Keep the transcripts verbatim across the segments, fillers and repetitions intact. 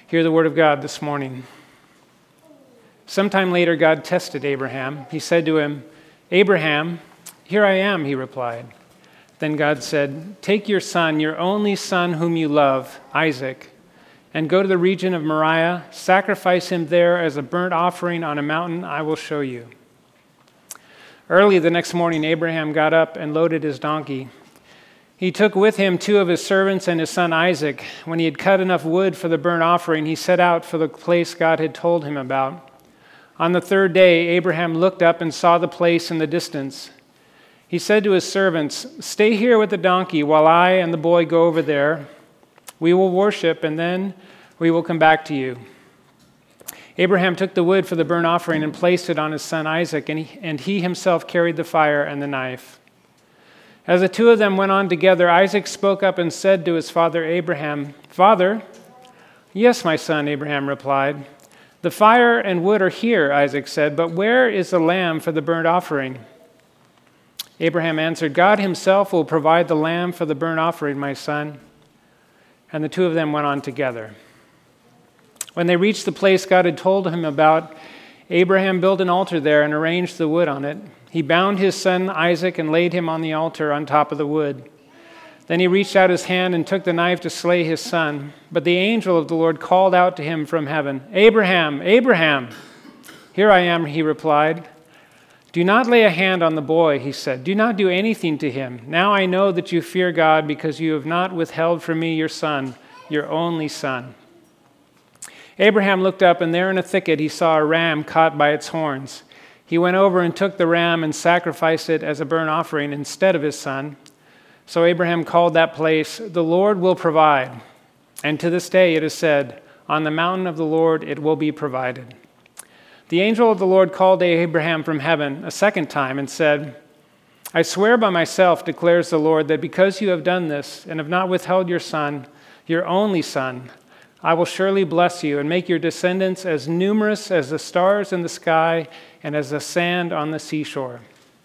Hear the word of God this morning. Sometime later, God tested Abraham. He said to him, "Abraham, here I am," he replied. Then God said, "Take your son, your only son whom you love, Isaac, and go to the region of Moriah. Sacrifice him there as a burnt offering on a mountain I will show you." Early the next morning, Abraham got up and loaded his donkey. He took with him two of his servants and his son Isaac. When he had cut enough wood for the burnt offering, he set out for the place God had told him about. On the third day, Abraham looked up and saw the place in the distance. He said to his servants, "Stay here with the donkey while I and the boy go over there. We will worship, and then we will come back to you." Abraham took the wood for the burnt offering and placed it on his son Isaac, and he, and he himself carried the fire and the knife. As the two of them went on together, Isaac spoke up and said to his father Abraham, "Father?" "Yes, my son," Abraham replied. "The fire and wood are here," Isaac said, "but where is the lamb for the burnt offering?" Abraham answered, "God himself will provide the lamb for the burnt offering, my son." And the two of them went on together. When they reached the place God had told him about, Abraham built an altar there and arranged the wood on it. He bound his son Isaac and laid him on the altar on top of the wood. Then he reached out his hand and took the knife to slay his son. But the angel of the Lord called out to him from heaven, "Abraham, Abraham!" "Here I am," he replied. "Do not lay a hand on the boy," he said. "Do not do anything to him. Now I know that you fear God because you have not withheld from me your son, your only son." Abraham looked up, and there in a thicket he saw a ram caught by its horns. He went over and took the ram and sacrificed it as a burnt offering instead of his son. So Abraham called that place, "The Lord will provide." And to this day it is said, "On the mountain of the Lord it will be provided." The angel of the Lord called to Abraham from heaven a second time and said, "I swear by myself, declares the Lord, that because you have done this and have not withheld your son, your only son, I will surely bless you and make your descendants as numerous as the stars in the sky and as the sand on the seashore.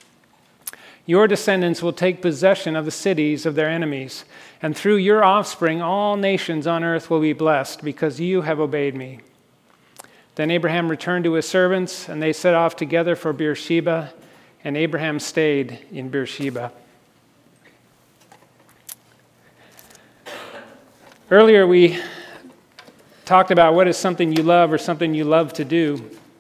Your descendants will take possession of the cities of their enemies, and through your offspring all nations on earth will be blessed because you have obeyed me." Then Abraham returned to his servants, and they set off together for Beersheba, and Abraham stayed in Beersheba. Earlier we talked about what is something you love or something you love to do.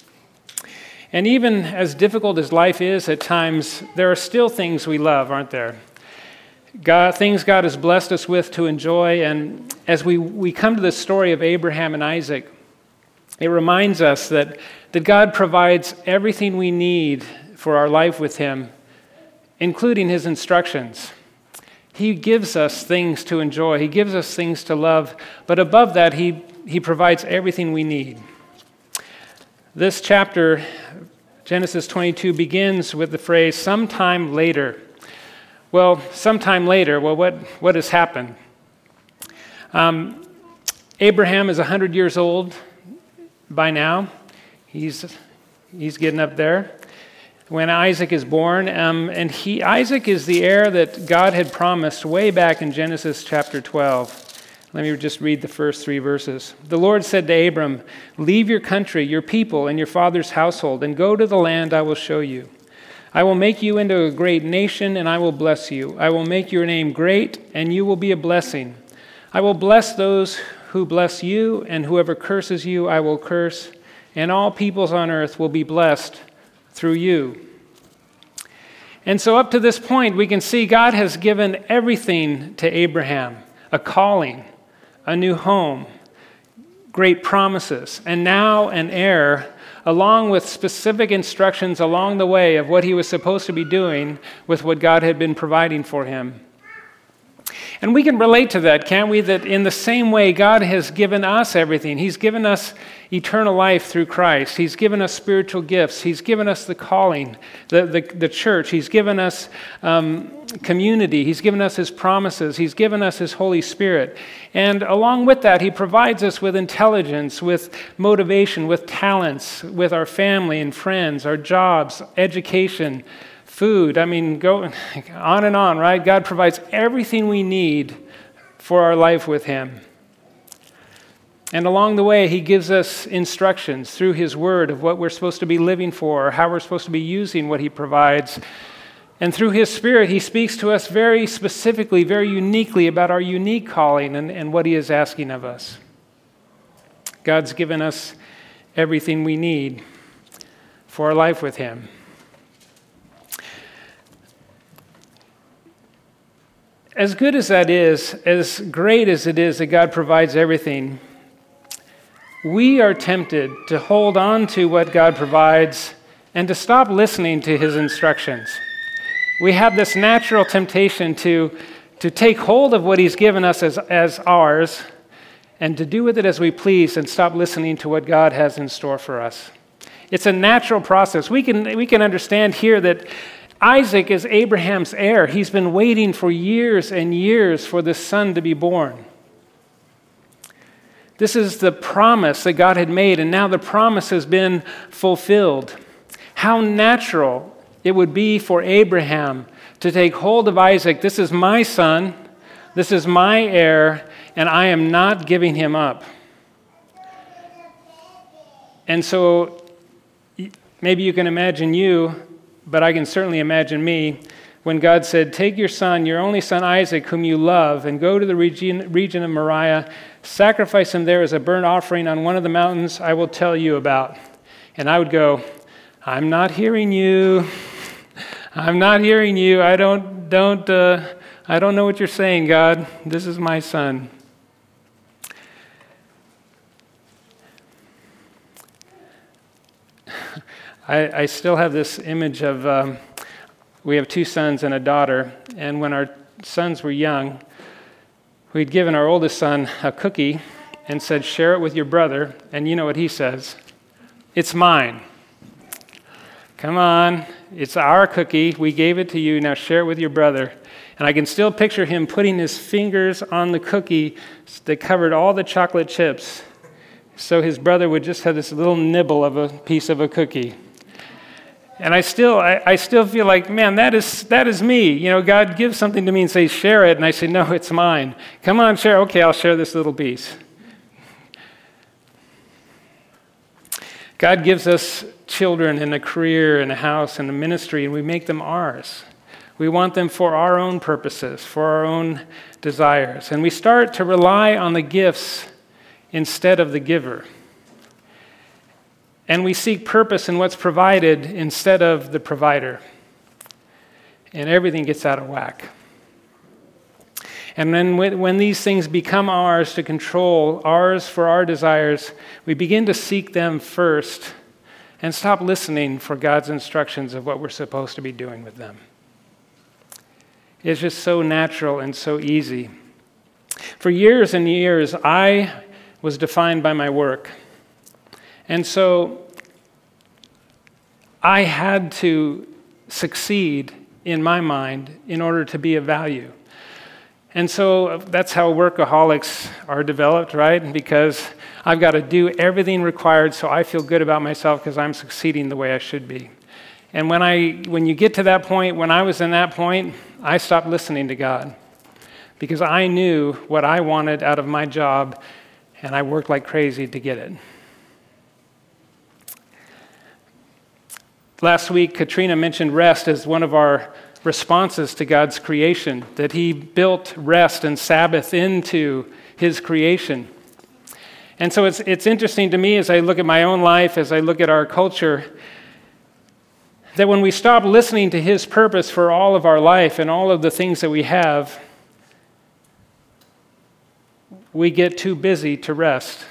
And even as difficult as life is at times, there are still things we love, aren't there? God, things God has blessed us with to enjoy. And as we, we come to the story of Abraham and Isaac, it reminds us that, that God provides everything we need for our life with him, including his instructions. He gives us things to enjoy. He gives us things to love. But above that, he, he provides everything we need. This chapter, Genesis twenty-two, begins with the phrase, "sometime later." Well, sometime later, well, what, what has happened? Um, Abraham is one hundred years old by now. He's, he's getting up there. When Isaac is born, um, and he Isaac is the heir that God had promised way back in Genesis chapter twelve. Let me just read the first three verses. "The Lord said to Abram, 'Leave your country, your people, and your father's household, and go to the land I will show you. I will make you into a great nation, and I will bless you. I will make your name great, and you will be a blessing. I will bless those who bless you, and whoever curses you I will curse, and all peoples on earth will be blessed through you.'" And so up to this point, we can see God has given everything to Abraham: a calling, a new home, great promises, and now an heir, along with specific instructions along the way of what he was supposed to be doing with what God had been providing for him. And we can relate to that, can't we? That in the same way God has given us everything. He's given us eternal life through Christ. He's given us spiritual gifts. He's given us the calling, the, the, the church. He's given us um, community. He's given us his promises. He's given us his Holy Spirit. And along with that, he provides us with intelligence, with motivation, with talents, with our family and friends, our jobs, education, food. I mean, go on and on, right? God provides everything we need for our life with him. And along the way, he gives us instructions through his word of what we're supposed to be living for, or how we're supposed to be using what he provides. And through his Spirit, he speaks to us very specifically, very uniquely about our unique calling and, and what he is asking of us. God's given us everything we need for our life with him. As good as that is, as great as it is that God provides everything, we are tempted to hold on to what God provides and to stop listening to his instructions. We have this natural temptation to, to take hold of what he's given us as, as ours and to do with it as we please and stop listening to what God has in store for us. It's a natural process. We can, we can understand here that Isaac is Abraham's heir. He's been waiting for years and years for this son to be born. This is the promise that God had made, and now the promise has been fulfilled. How natural it would be for Abraham to take hold of Isaac. This is my son, this is my heir, and I am not giving him up. And so maybe you can imagine you, but I can certainly imagine me, when God said, take your son, your only son Isaac, whom you love, and go to the region, region of Moriah, sacrifice him there as a burnt offering on one of the mountains I will tell you about. And I would go, I'm not hearing you. I'm not hearing you. I don't, don't, uh, I don't know what you're saying, God. This is my son. I, I still have this image of, um, we have two sons and a daughter, and when our sons were young, we'd given our oldest son a cookie and said, share it with your brother, and you know what he says? It's mine. Come on, it's our cookie, we gave it to you, now share it with your brother. And I can still picture him putting his fingers on the cookie that covered all the chocolate chips, so his brother would just have this little nibble of a piece of a cookie. And I still, I, I still feel like, man, that is that is me. You know, God gives something to me and says, share it, and I say, no, it's mine. Come on, share. Okay, I'll share this little piece. God gives us children and a career and a house and a ministry, and we make them ours. We want them for our own purposes, for our own desires. And we start to rely on the gifts instead of the giver. And we seek purpose in what's provided instead of the provider. And everything gets out of whack. And then when these things become ours to control, ours for our desires, we begin to seek them first and stop listening for God's instructions of what we're supposed to be doing with them. It's just so natural and so easy. For years and years, I was defined by my work. And so I had to succeed in my mind in order to be of value. And so that's how workaholics are developed, right? Because I've got to do everything required so I feel good about myself because I'm succeeding the way I should be. And when I, when you get to that point, when I was in that point, I stopped listening to God because I knew what I wanted out of my job, and I worked like crazy to get it. Last week, Katrina mentioned rest as one of our responses to God's creation, that he built rest and Sabbath into his creation. And so it's it's interesting to me as I look at my own life, as I look at our culture, that when we stop listening to his purpose for all of our life and all of the things that we have, we get too busy to rest.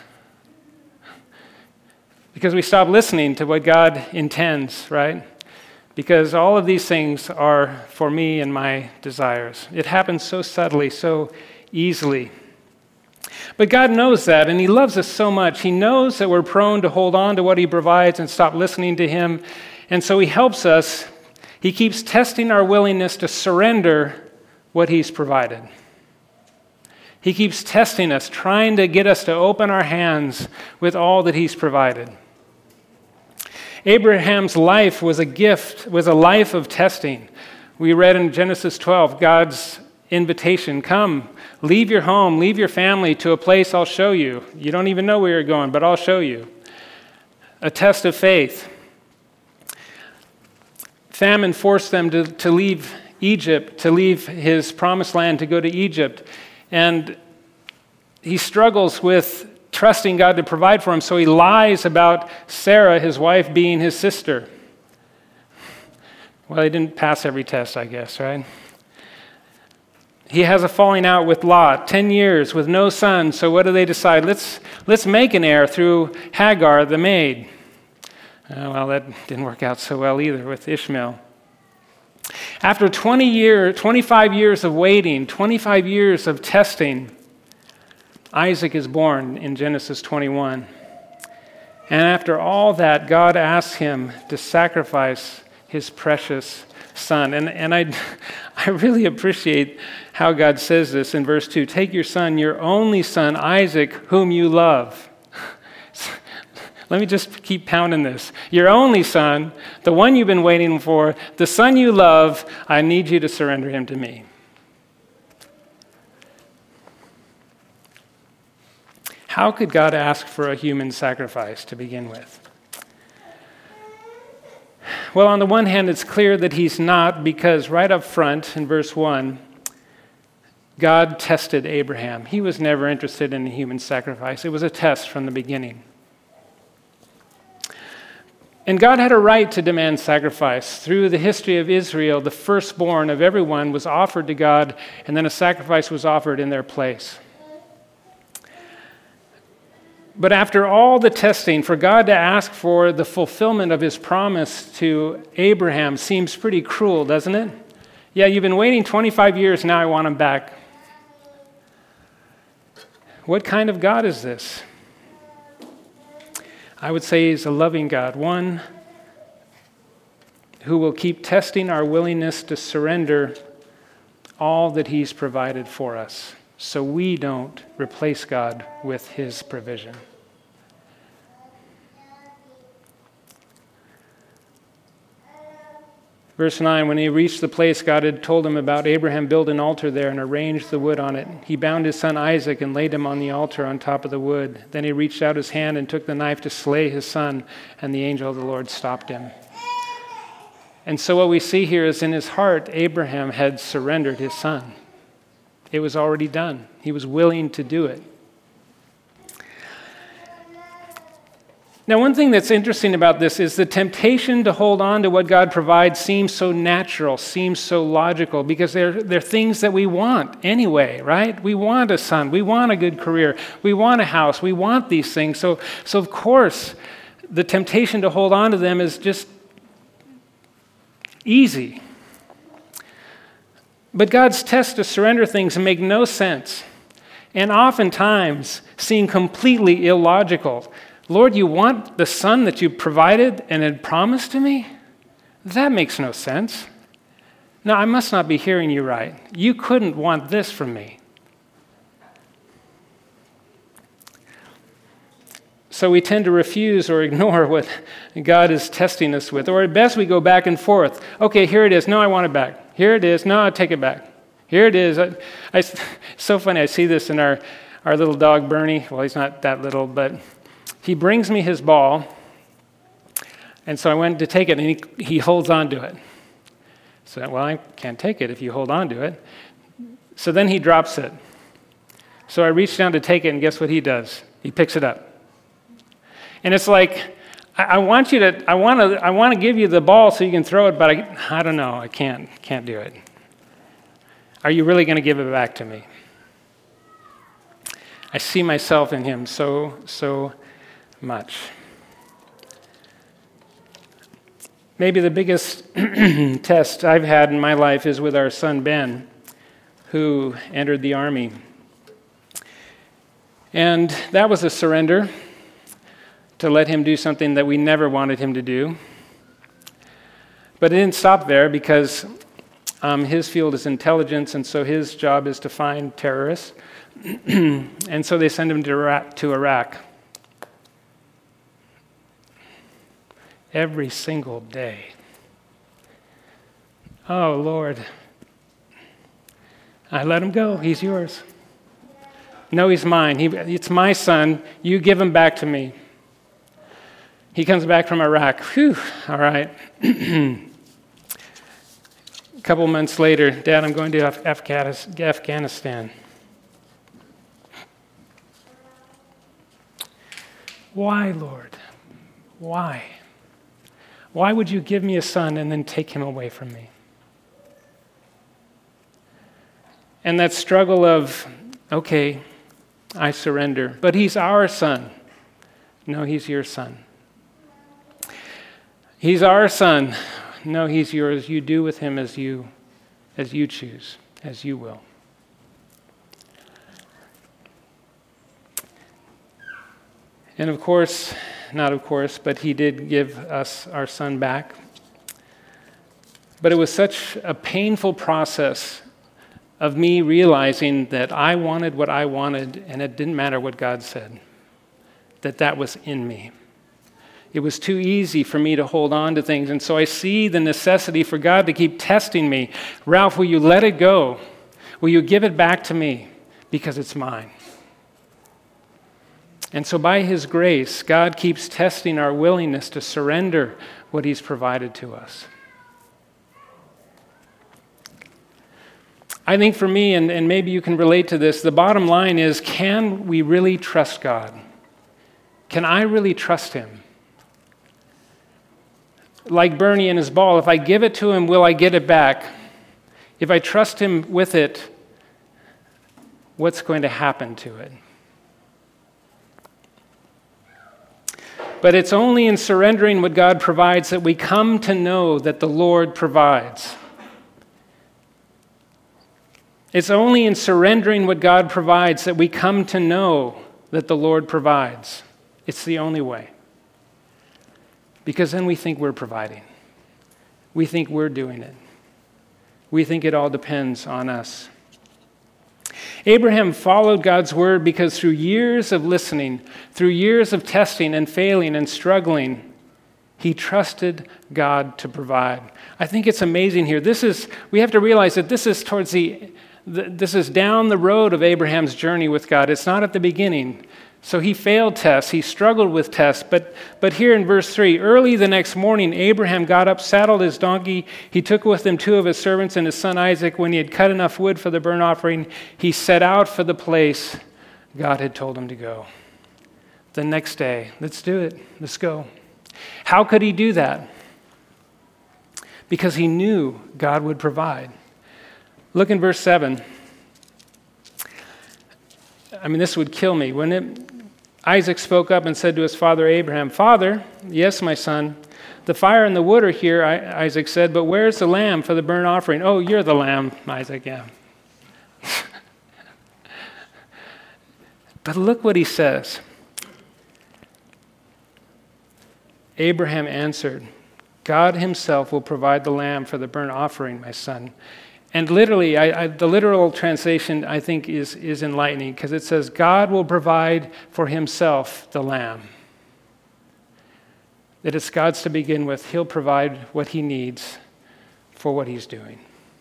Because we stop listening to what God intends, right? Because all of these things are for me and my desires. It happens so subtly, so easily. But God knows that, and he loves us so much. He knows that we're prone to hold on to what he provides and stop listening to him. And so he helps us. He keeps testing our willingness to surrender what he's provided. He keeps testing us, trying to get us to open our hands with all that he's provided. Abraham's life was a gift, was a life of testing. We read in Genesis twelve, God's invitation, come, Leave your home, leave your family to a place I'll show you. You don't even know where you're going, but I'll show you. A test of faith. Famine forced them to, to leave Egypt, to leave his promised land, to go to Egypt. And he struggles with trusting God to provide for him, so he lies about Sarah, his wife, being his sister. Well, he didn't pass every test, I guess, right? He has a falling out with Lot, ten years with no son, so what do they decide? Let's, let's make an heir through Hagar, the maid. Uh, well, that didn't work out so well either with Ishmael. After twenty years, twenty-five years of waiting, twenty-five years of testing, Isaac is born in Genesis twenty-one. And after all that, God asks him to sacrifice his precious son. And, and I, I really appreciate how God says this in verse two. Take your son, your only son, Isaac, whom you love. Let me just keep pounding this. Your only son, the one you've been waiting for, the son you love, I need you to surrender him to me. How could God ask for a human sacrifice to begin with? Well, on the one hand, it's clear that he's not, because right up front in verse one, God tested Abraham. He was never interested in a human sacrifice. It was a test from the beginning. And God had a right to demand sacrifice. Through the history of Israel, the firstborn of everyone was offered to God, and then a sacrifice was offered in their place. But after all the testing, for God to ask for the fulfillment of his promise to Abraham seems pretty cruel, doesn't it? Yeah, you've been waiting twenty-five years, now I want him back. What kind of God is this? I would say he's a loving God, one who will keep testing our willingness to surrender all that he's provided for us, so we don't replace God with his provision. Verse nine, when he reached the place God had told him about, Abraham built an altar there and arranged the wood on it. He bound his son Isaac and laid him on the altar on top of the wood. Then he reached out his hand and took the knife to slay his son, and the angel of the Lord stopped him. And so what we see here is in his heart, Abraham had surrendered his son. It was already done. He was willing to do it. Now, one thing that's interesting about this is the temptation to hold on to what God provides seems so natural, seems so logical, because they're, they're things that we want anyway, right? We want a son. We want a good career. We want a house. We want these things. So, so of course, the temptation to hold on to them is just easy. But God's test to surrender things make no sense, and oftentimes seem completely illogical. Lord, you want the son that you provided and had promised to me? That makes no sense. No, I must not be hearing you right. You couldn't want this from me. So we tend to refuse or ignore what God is testing us with. Or at best, we go back and forth. Okay, here it is. No, I want it back. Here it is. No, I take it back. Here it is. I, I, it's so funny. I see this in our, our little dog, Bernie. Well, he's not that little, but he brings me his ball, and so I went to take it, and he, he holds on to it. So, well, I can't take it if you hold on to it. So then he drops it. So I reach down to take it, and guess what he does? He picks it up. And it's like, I, I want you to, I want to, I want to give you the ball so you can throw it, but I, I don't know, I can't, can't do it. Are you really going to give it back to me? I see myself in him so, so much. Maybe the biggest test I've had in my life is with our son Ben, who entered the Army. And that was a surrender to let him do something that we never wanted him to do. But it didn't stop there, because um, his field is intelligence, and so his job is to find terrorists. And so they send him to Iraq, to Iraq. Every single day. Oh, Lord. I let him go. He's yours. No, he's mine. He, it's my son. You give him back to me. He comes back from Iraq. Whew, all right. A couple months later, Dad, I'm going to Af- Afghanis- Afghanistan. Why, Lord? Why? Why would you give me a son and then take him away from me? And that struggle of, okay, I surrender. But he's our son. No, he's your son. He's our son. No, he's yours. You do with him as you, as you choose, as you will. And of course, not of course, but he did give us our son back. But it was such a painful process of me realizing that I wanted what I wanted, and it didn't matter what God said, that that was in me. It was too easy for me to hold on to things, and so I see the necessity for God to keep testing me. Ralph, will you let it go? Will you give it back to me? Because it's mine. And so by his grace, God keeps testing our willingness to surrender what he's provided to us. I think for me, and, and maybe you can relate to this, the bottom line is, can we really trust God? Can I really trust him? Like Bernie and his ball, if I give it to him, will I get it back? If I trust him with it, what's going to happen to it? But it's only in surrendering what God provides that we come to know that the Lord provides. It's only in surrendering what God provides that we come to know that the Lord provides. It's the only way. Because then we think we're providing. We think we're doing it. We think it all depends on us. Abraham followed God's word because through years of listening, through years of testing and failing and struggling, he trusted God to provide. I think it's amazing here. This is, we have to realize that this is towards the, the this is down the road of Abraham's journey with God. It's not at the beginning. So he failed tests, he struggled with tests, but, but here in verse three, early the next morning, Abraham got up, saddled his donkey, he took with him two of his servants and his son Isaac. When he had cut enough wood for the burnt offering, he set out for the place God had told him to go. The next day, let's do it, let's go. How could he do that? Because he knew God would provide. Look in verse seven. I mean, this would kill me, wouldn't it? Isaac spoke up and said to his father Abraham, "Father, yes, my son, the fire and the wood are here," Isaac said, "but where's the lamb for the burnt offering?" "Oh, you're the lamb," Isaac, yeah. But look what he says. Abraham answered, "God himself will provide the lamb for the burnt offering, my son." And literally, I, I, the literal translation, I think, is, is enlightening, because it says, God will provide for himself the lamb. That it's God's to begin with. He'll provide what he needs for what he's doing.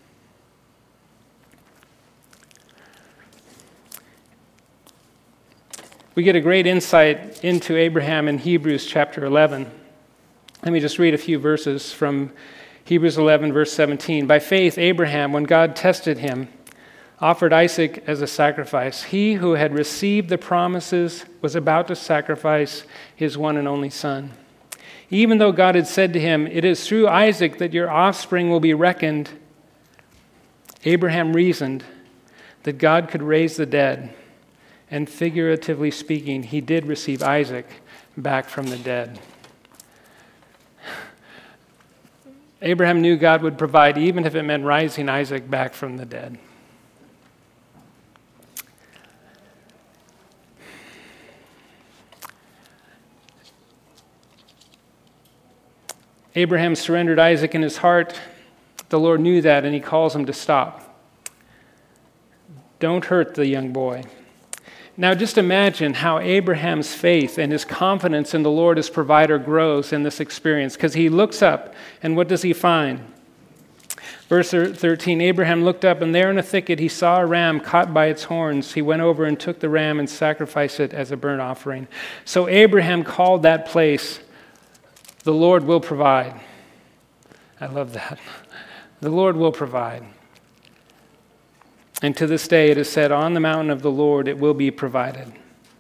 We get a great insight into Abraham in Hebrews chapter eleven. Let me just read a few verses from Hebrews eleven, verse seventeen. By faith, Abraham, when God tested him, offered Isaac as a sacrifice. He who had received the promises was about to sacrifice his one and only son. Even though God had said to him, "It is through Isaac that your offspring will be reckoned," Abraham reasoned that God could raise the dead. And figuratively speaking, he did receive Isaac back from the dead. Abraham knew God would provide, even if it meant rising Isaac back from the dead. Abraham surrendered Isaac in his heart. The Lord knew that, and he calls him to stop. Don't hurt the young boy. Now just imagine how Abraham's faith and his confidence in the Lord as provider grows in this experience, because he looks up, and what does he find? Verse thirteen, Abraham looked up, and there in a thicket he saw a ram caught by its horns. He went over and took the ram and sacrificed it as a burnt offering. So Abraham called that place, "The Lord will provide." I love that. The Lord will provide. And to this day it is said, "On the mountain of the Lord it will be provided."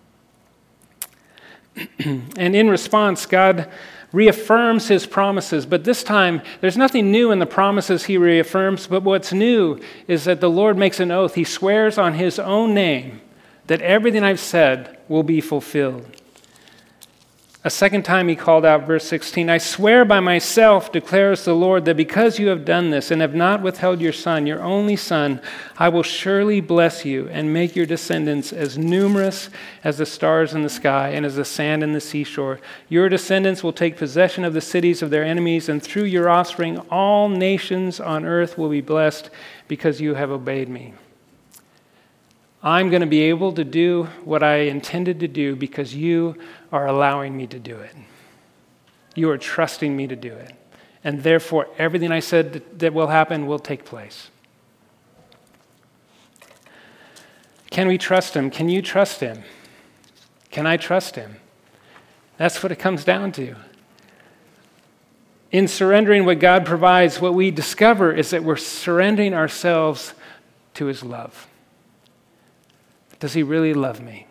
And in response, God reaffirms his promises, but this time there's nothing new in the promises he reaffirms, but what's new is that the Lord makes an oath. He swears on his own name that everything I've said will be fulfilled. A second time he called out, verse sixteen, "I swear by myself, declares the Lord, that because you have done this and have not withheld your son, your only son, I will surely bless you and make your descendants as numerous as the stars in the sky and as the sand in the seashore. Your descendants will take possession of the cities of their enemies, and through your offspring all nations on earth will be blessed because you have obeyed me." I'm going to be able to do what I intended to do because you are allowing me to do it. You are trusting me to do it. And therefore, everything I said that, that will happen will take place. Can we trust him? Can you trust him? Can I trust him? That's what it comes down to. In surrendering what God provides, what we discover is that we're surrendering ourselves to his love. Does he really love me?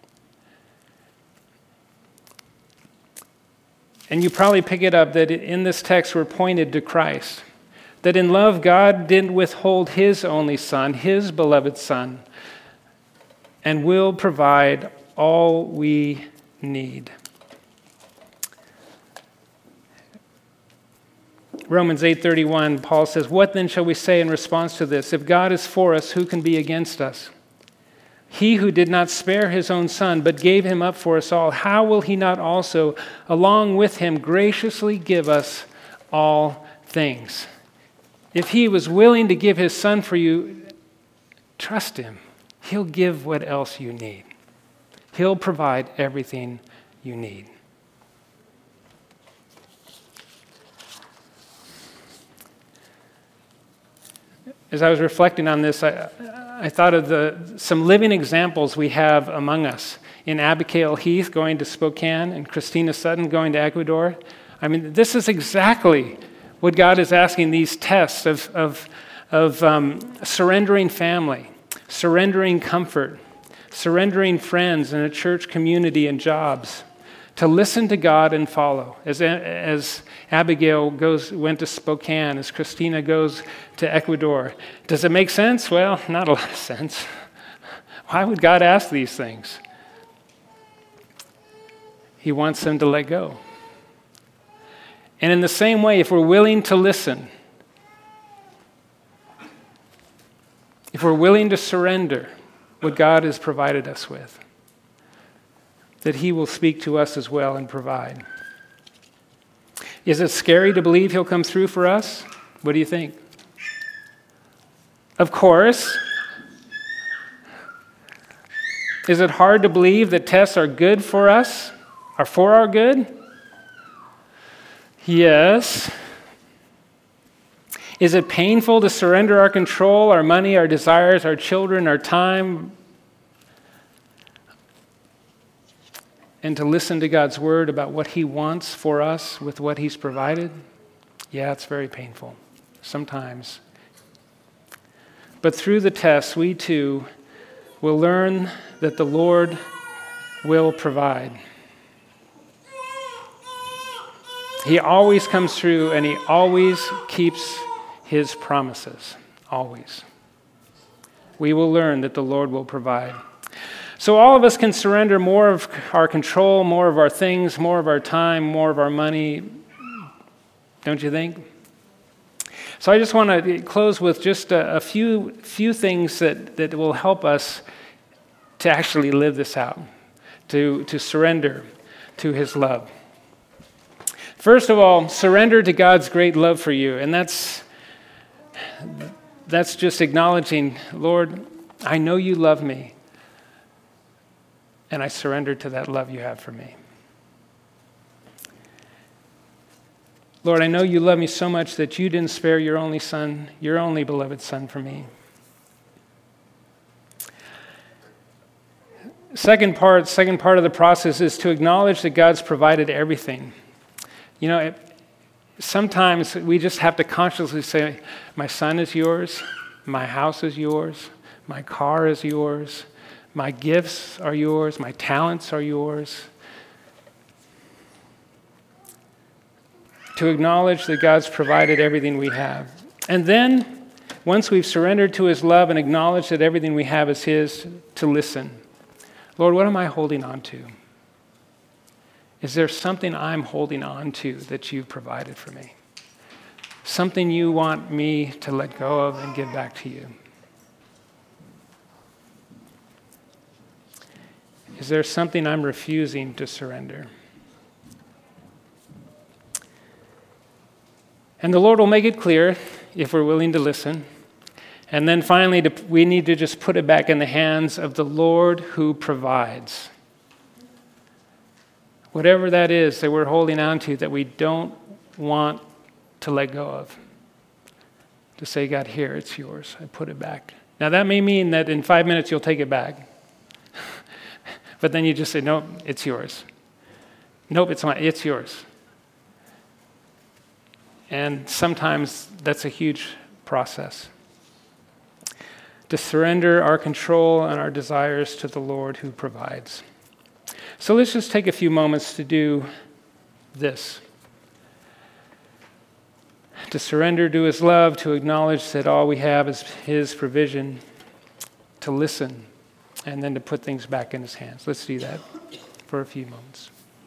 And you probably pick it up that in this text we're pointed to Christ. That in love, God didn't withhold his only son, his beloved son, and will provide all we need. Romans eight thirty-one, Paul says, "What then shall we say in response to this? If God is for us, who can be against us? He who did not spare his own son, but gave him up for us all, how will he not also, along with him, graciously give us all things?" If he was willing to give his son for you, trust him. He'll give what else you need. He'll provide everything you need. As I was reflecting on this, I, I thought of the some living examples we have among us. In Abigail Heath going to Spokane and Christina Sutton going to Ecuador. I mean, this is exactly what God is asking these tests of, of, of um, surrendering family, surrendering comfort, surrendering friends and a church community and jobs, to listen to God and follow. As, as Abigail goes went to Spokane, as Christina goes to Ecuador. Does it make sense? Well, not a lot of sense. Why would God ask these things? He wants them to let go. And in the same way, if we're willing to listen, if we're willing to surrender what God has provided us with, that he will speak to us as well and provide. Is it scary to believe he'll come through for us? What do you think? Of course. Is it hard to believe that tests are good for us, are for our good? Yes. Is it painful to surrender our control, our money, our desires, our children, our time, and to listen to God's word about what he wants for us with what he's provided? Yeah, it's very painful, sometimes. But through the tests, we too will learn that the Lord will provide. He always comes through, and he always keeps his promises, always. We will learn that the Lord will provide. So all of us can surrender more of our control, more of our things, more of our time, more of our money, don't you think? So I just want to close with just a, a few few things that, that will help us to actually live this out, to, to surrender to his love. First of all, surrender to God's great love for you. And that's, that's just acknowledging, Lord, I know you love me, and I surrender to that love you have for me. Lord, I know you love me so much that you didn't spare your only son, your only beloved son for me. Second part, second part of the process is to acknowledge that God's provided everything. You know, it, sometimes we just have to consciously say, my son is yours, my house is yours, my car is yours, my gifts are yours, my talents are yours. To acknowledge that God's provided everything we have. And then, once we've surrendered to his love and acknowledged that everything we have is his, to listen. Lord, what am I holding on to? Is there something I'm holding on to that you've provided for me? Something you want me to let go of and give back to you? Is there something I'm refusing to surrender? And the Lord will make it clear if we're willing to listen. And then finally, to, we need to just put it back in the hands of the Lord who provides. Whatever that is that we're holding on to that we don't want to let go of. To say, God, here, it's yours. I put it back. Now, that may mean that in five minutes you'll take it back. But then you just say, nope, it's yours. Nope, it's mine. It's yours. And sometimes that's a huge process. To surrender our control and our desires to the Lord who provides. So let's just take a few moments to do this. To surrender to his love, to acknowledge that all we have is his provision, to listen, and then to put things back in his hands. Let's do that for a few moments.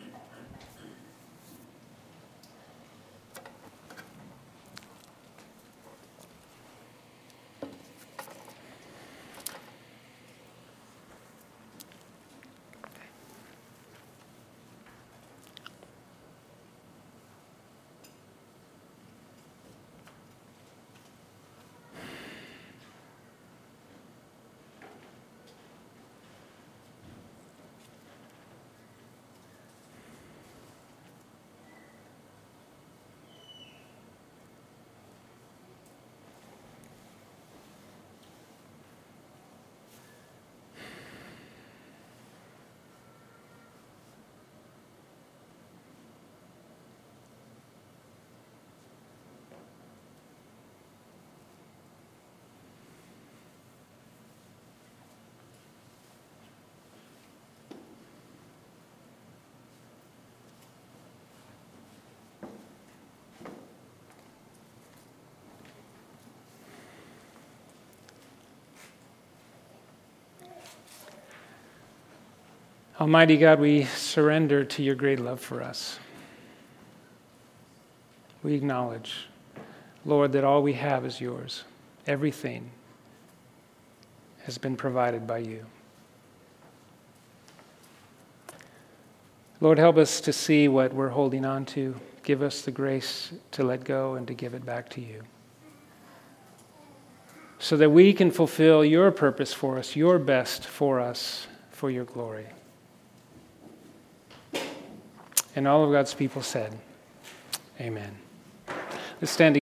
Almighty God, we surrender to your great love for us. We acknowledge, Lord, that all we have is yours. Everything has been provided by you. Lord, help us to see what we're holding on to. Give us the grace to let go and to give it back to you. So that we can fulfill your purpose for us, your best for us, for your glory. And all of God's people said, amen. Let's stand together.